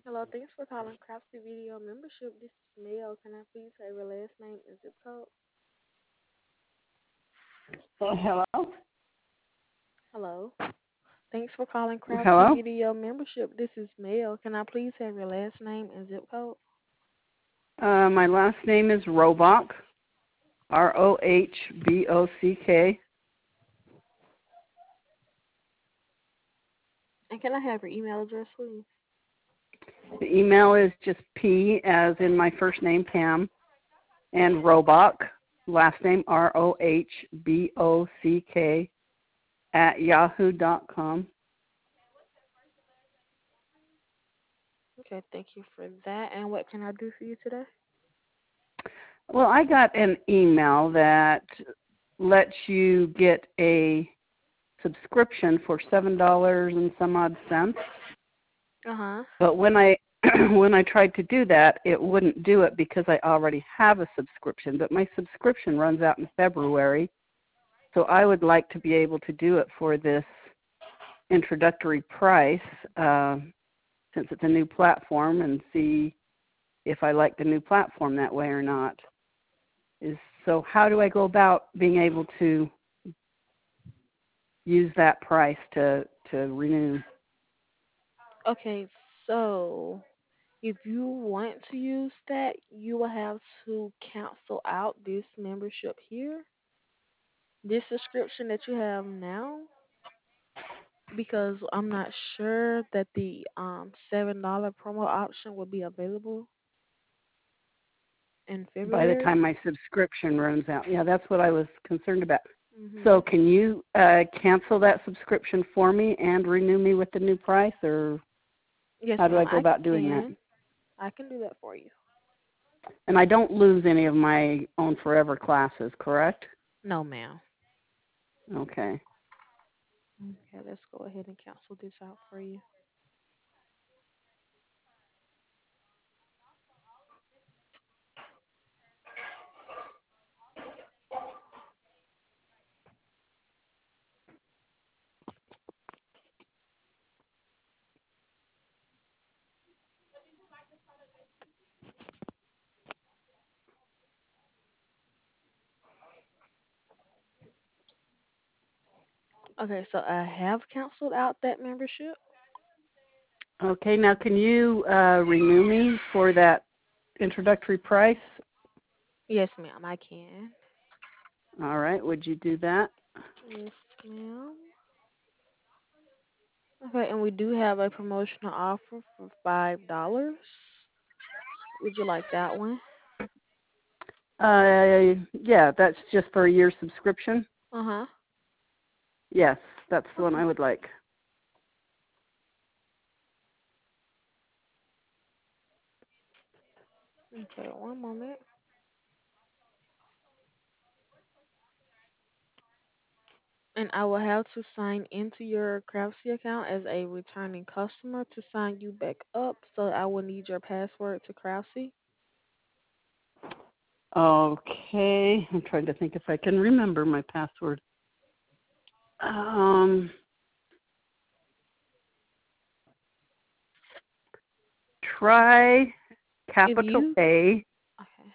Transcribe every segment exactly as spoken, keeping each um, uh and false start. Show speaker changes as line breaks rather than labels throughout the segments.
Hello, thanks for calling Craftsy Video Membership. This is Mel. Can I please have your last name and zip code?
Oh, hello?
Hello. Thanks for calling Craftsy
Hello?
Video Membership. This is Mel. Can I please have your last name and zip code?
Uh, my last name is Robock, R O H B O C K.
And can I have your email address, please?
The email is just P as in my first name, Pam, and Robock, last name R O H B O C K, at yahoo dot com.
Okay, thank you for that. And what can I do for you today?
Well, I got an email that lets you get a subscription for seven dollars and some odd cents.
Uh huh.
But when I when I tried to do that, it wouldn't do it because I already have a subscription. But my subscription runs out in February, so I would like to be able to do it for this introductory price, uh, since it's a new platform, and see if I like the new platform that way or not. Is so how do I go about being able to use that price to to renew?
Okay, so if you want to use that, you will have to cancel out this membership here. This subscription that you have now, because I'm not sure that the um seven dollar promo option will be available in
By the
February.
time my subscription runs out. Yeah, that's what I was concerned about. So
Mhm.
can you uh, cancel that subscription for me and renew me with the new price, or
Yes,
how do
ma'am.
I go
I
about doing that?
can. I can do that for you.
And I don't lose any of my own forever classes, correct?
No, ma'am.
Okay.
Okay, let's go ahead and cancel this out for you. Okay, so I have canceled out that membership.
Okay, now can you uh, renew me for that introductory price?
Yes, ma'am. I can.
All right, would you do that?
Yes, ma'am. Okay, and we do have a promotional offer for five dollars. Would you like that one?
Uh, yeah, that's just for a year subscription?
Uh huh.
Yes, that's the one
Okay.
I would like.
Okay, one moment. And I will have to sign into your Craftsy account as a returning customer to sign you back up. So I will need your password to Craftsy.
Okay, I'm trying to think if I can remember my password. Um, try
If
capital
you
A.
okay,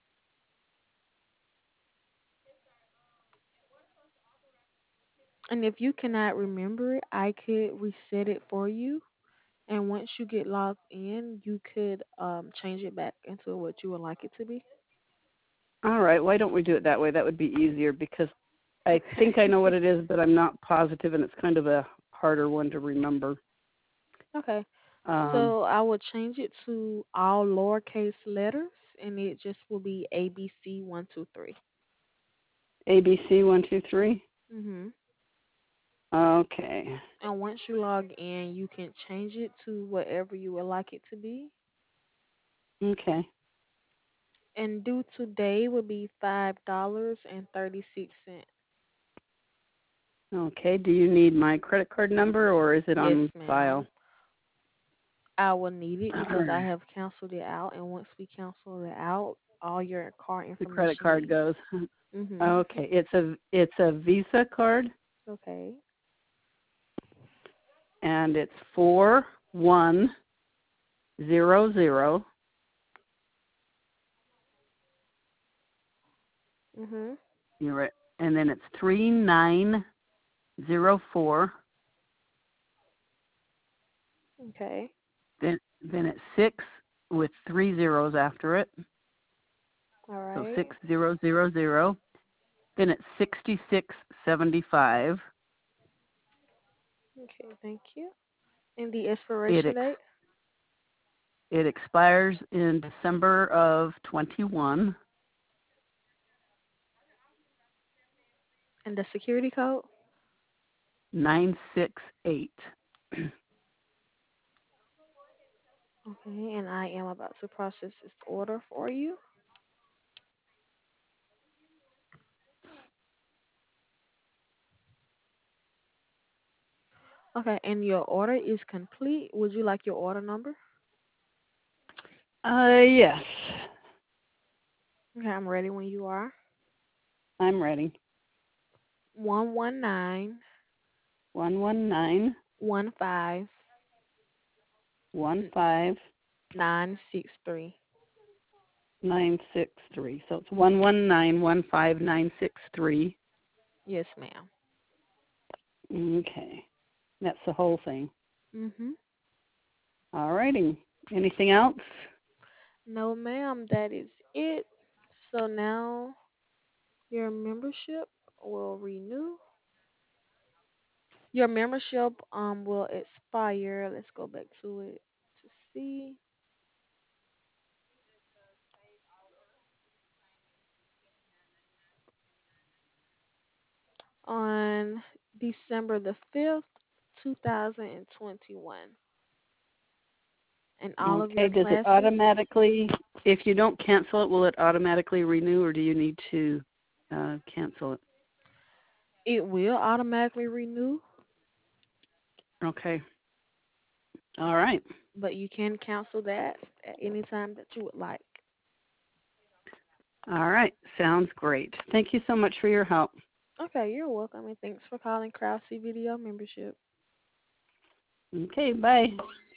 and if you cannot remember it, I could reset it for you. And once you get logged in, you could um change it back into what you would like it to be.
All right, why don't we do it that way? That would be easier because I think I
Okay.
know what it is, but I'm not positive, and it's kind of a harder one to remember.
Okay.
Um,
So I will change it to all lowercase letters, and it just will be A B C one two three.
A B C one two three.
Mhm.
Okay.
And once you log in, you can change it to whatever you would like it to be.
Okay.
And due today will be five dollars and thirty six cents.
Okay. Do you need my credit card number, or is it
Yes,
on
ma'am.
file?
I will need it
All
because I
right.
have canceled it out, and once we cancel it out, all your card
The credit
information
card
leaves.
goes.
Mhm.
Okay. It's a it's a Visa card,
Okay.
and it's four one zero zero.
Mhm.
You're right. And then it's three nine zero four.
Okay.
Then then it's six with three zeros after it.
All
So
right.
six zero zero zero. Then it's sixty six seventy five.
Okay. Thank you. And the
It
expiration
ex
date
it expires in December of twenty one.
and the security code.
Nine six eight.
Okay. And I am about to process this order for you. Okay. And your order is complete. Would you like your order number?
Uh yes.
Okay. I'm ready when you are.
I'm ready.
One one nine
One one nine
one five
one five
nine six three.
nine six three. So it's one one nine one five nine six three.
Yes, ma'am.
Okay. That's the whole thing.
Mhm.
All righty. Anything else?
No, ma'am. That is it. So now your membership will renew. Your membership um will expire. Let's go back to it to see. On December the fifth, two thousand twenty-one. And all of
Okay.
your
Does it
classes,
automatically, if you don't cancel it, will it automatically renew, or do you need to uh, cancel it?
it will automatically renew,
Okay. All right.
but you can cancel that at any time that you would like.
All right. Sounds great. Thank you so much for your help.
Okay, you're welcome, and thanks for calling Krause Video Membership.
Okay. Bye.